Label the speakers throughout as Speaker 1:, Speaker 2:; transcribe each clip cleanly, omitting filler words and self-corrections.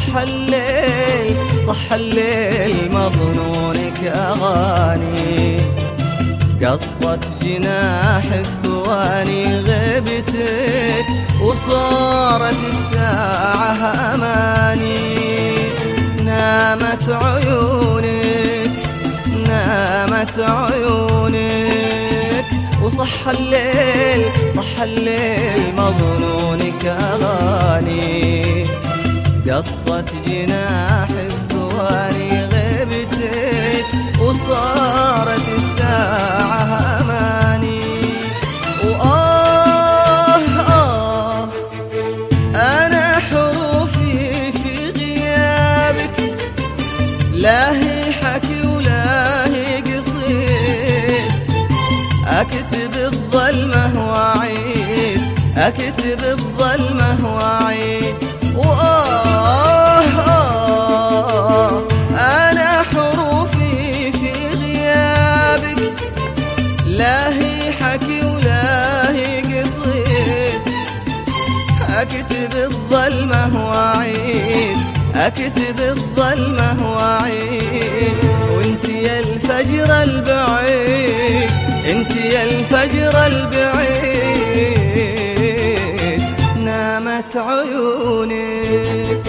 Speaker 1: صح الليل صح الليل مظنونك أغاني، قصت جناح الثواني غيبتك وصارت الساعة أماني. نامت عيونك نامت عيونك وصح الليل صح الليل مظنونك أغاني، قصت جناح الثواني غيبتك وصارت الساعة أماني. أنا حروفي في غيابك لا هي حكي ولا هي قصيد، أكتب الظلمة وأعيد أكتب الظلمة وأعيد. أنا حروفي في غيابك لا هي حكي ولا هي قصيد، أكتب الظلمة وأعيد أكتب الظلمة وأعيد. وانت يا الفجر البعيد انت يا الفجر البعيد نامت عيونك.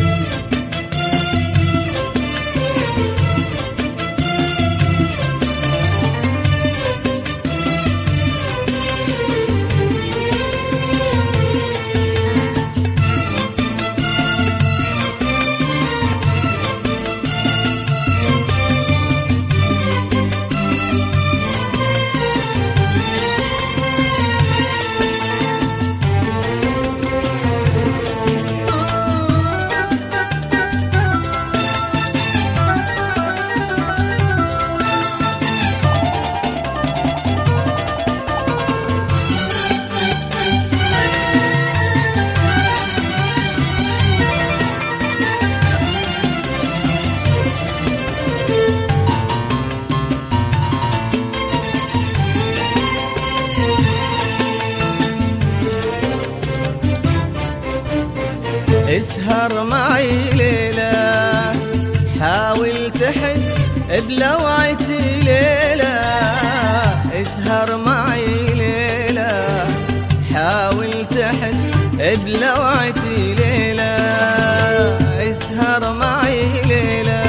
Speaker 1: اسهر معي ليلة حاول تحس بلوعتي ليلة، اسهر معي ليلة حاول تحس بلوعتي ليلة، اسهر معي ليلة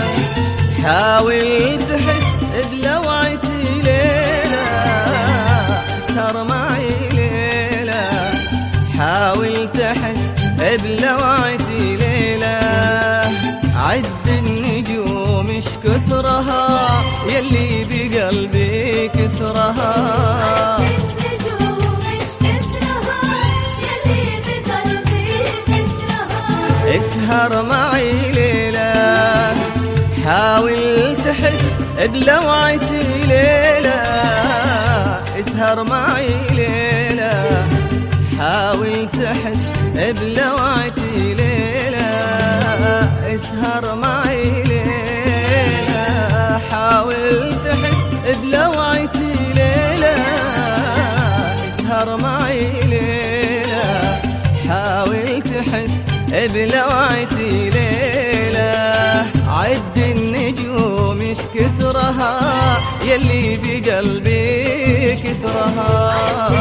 Speaker 1: حاول تحس بلوعتي ليلة، اسهر معي ليلة حاول تحس بلوعتي ليلة. عد النجوم اش كثرها يلي بقلبي كثرها،
Speaker 2: عد النجوم اش كثرها يلي بقلبي كثرها.
Speaker 1: اسهر معي ليلة حاول تحس بلوعتي ليلة، اسهر معي ليلة حاول تحس بلوعتي ليلة، اسهر معي ليلة حاول تحس بلوعتي ليلة، اسهر معي ليلة حاول تحس بلوعتي ليلة. عد النجوم اش كثرها يلي بقلبي كثرها،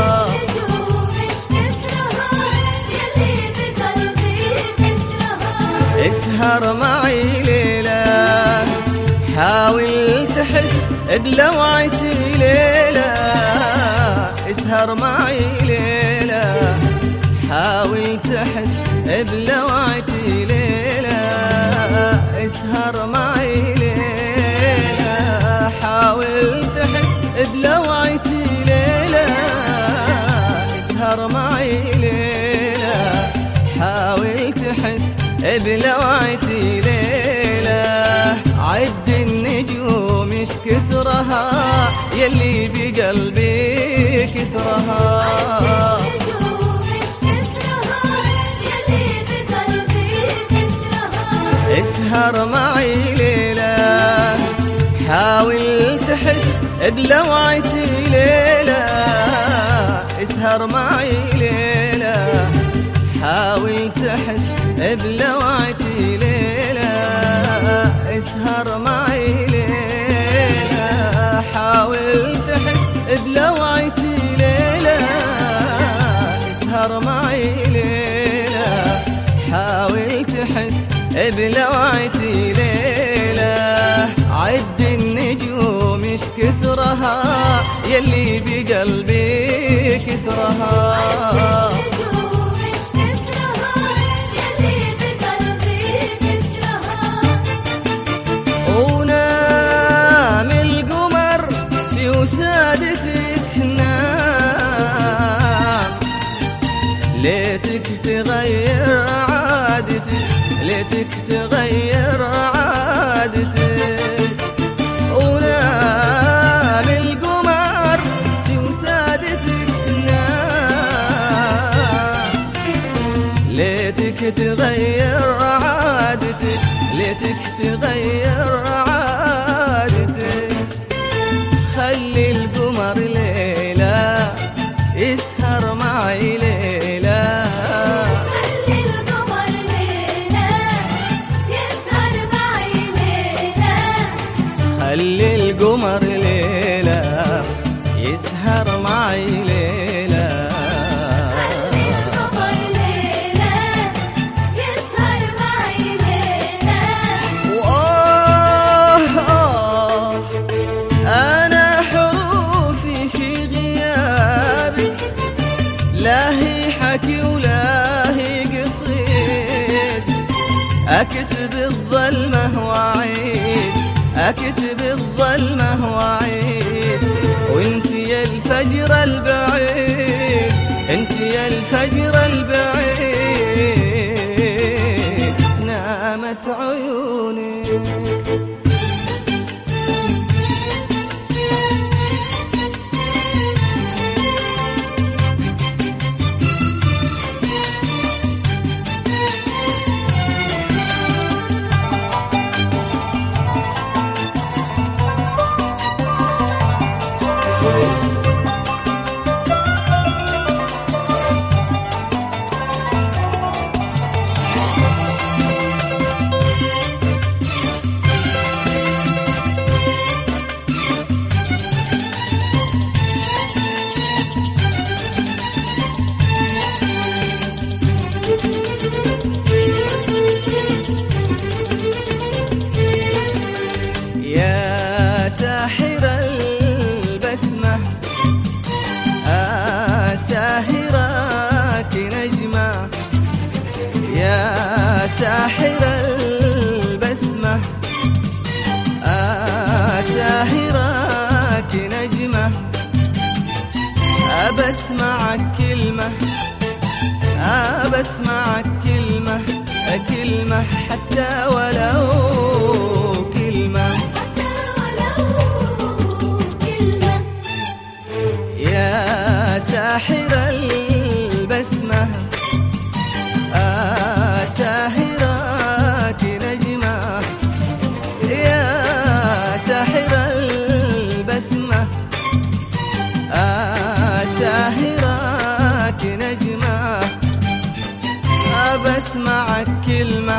Speaker 1: اسهر معي ليلة حاول تحس بلوعتي ليلة، اسهر معي ليلة حاول تحس بلوعتي ليلة، اسهر معي ليلة حاول تحس بلوعتي ليلة، اسهر معي ليلة حاول تحس بلوعتي ليلة. عد النجوم اش كثرها يلي بقلبي كثرها،
Speaker 2: عد النجوم اش كثرها يلي بقلبي كثرها.
Speaker 1: اسهر معي ليلة حاول تحس بلوعتي ليلة، اسهر معي ليلة حاول تحس بلوعتي بلوعتي ليلة. عد النجوم ايش كثرها يلي بقلبي كثرها.
Speaker 2: النجوم ايش كثرها يلي بقلبي كثرها.
Speaker 1: ونام القمر في وسادتك نام، ليتك تغير عادتك، ليتك تغير عادتك. ونام القمر في وسادتك نام، ليتك تغير عادتك، ليتك تغير عادتك. خلي القمر ليلة يسهر معي ليلة.
Speaker 2: خلي القمر ليلة يسهر معي ليلة.
Speaker 1: خلي القمر ليلة يسهر معي ليلة.
Speaker 2: خلي القمر ليلة يسهر معي ليلة.
Speaker 1: وآه أنا حروفي في غيابك لا هي حكي ولا هي قصيد. أكتب الظلمة وأعيد، أكتب الظلمة وأعيد. وانت يا الفجر البعيد، انت يا الفجر البعيد. نامت عيونك يا ساحر البسمة، ساهراك نجمة. يا ساحر البسمة، ساهراك نجمة. أبسمعك كلمة، أبسمعك كلمة، كلمة حتى ولو كلمة.
Speaker 2: حتى ولو كلمة.
Speaker 1: يا ساحر البسمة، ساهراك نجمة. يا ساحر البسمة، ساهراك نجمة. أبسمعك كلمة،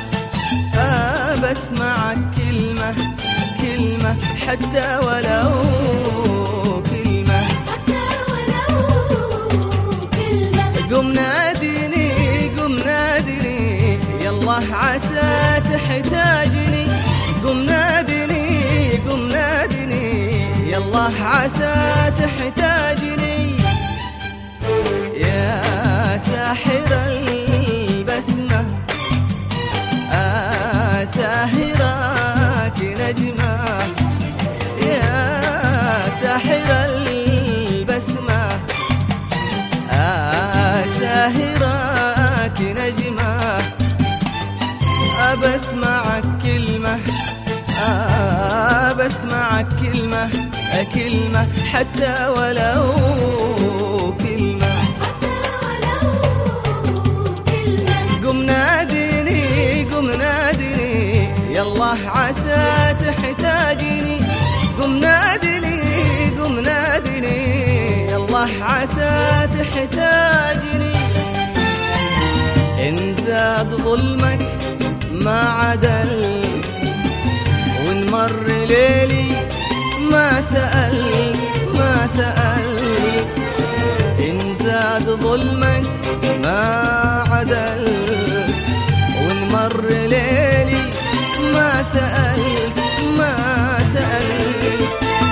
Speaker 1: أبسمعك كلمة، كلمة حتى ولو كلمة.
Speaker 2: حتى ولو كلمة.
Speaker 1: قم ناديني، قم ناديني يالله عسى تحتاجني. قم ناديني، قم ناديني يالله عسى تحتاجني. يا ساحر البسمة، ساهراك نجمة. يا ساحر البسمة، ساهراك نجمة. أبسمعك كلمة، أبسمعك كلمة، كلمة حتى ولو كلمة.
Speaker 2: حتى ولو كلمة.
Speaker 1: قم ناديني، قم ناديني يالله عسى تحتاجني. قم ناديني، قم ناديني يالله عسى تحتاجني. إن زاد ظلمك ما عدلت، وإن مر ليلي ما سألت، ما سألت. إن زاد ظلمك ما عدلت، وإن مر ليلي سألت ما سألت.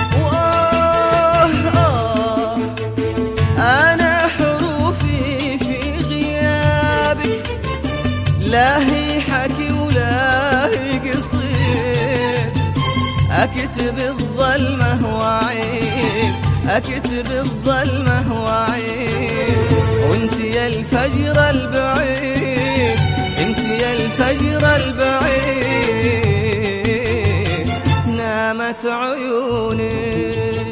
Speaker 1: أنا حروفي في غيابك لا هي حكي ولا هي قصير، أكتب الظلمة وعيب، أكتب الظلمة وعيب. وانت يا الفجر البعيد، انت يا الفجر البعيد، نامت عيوني.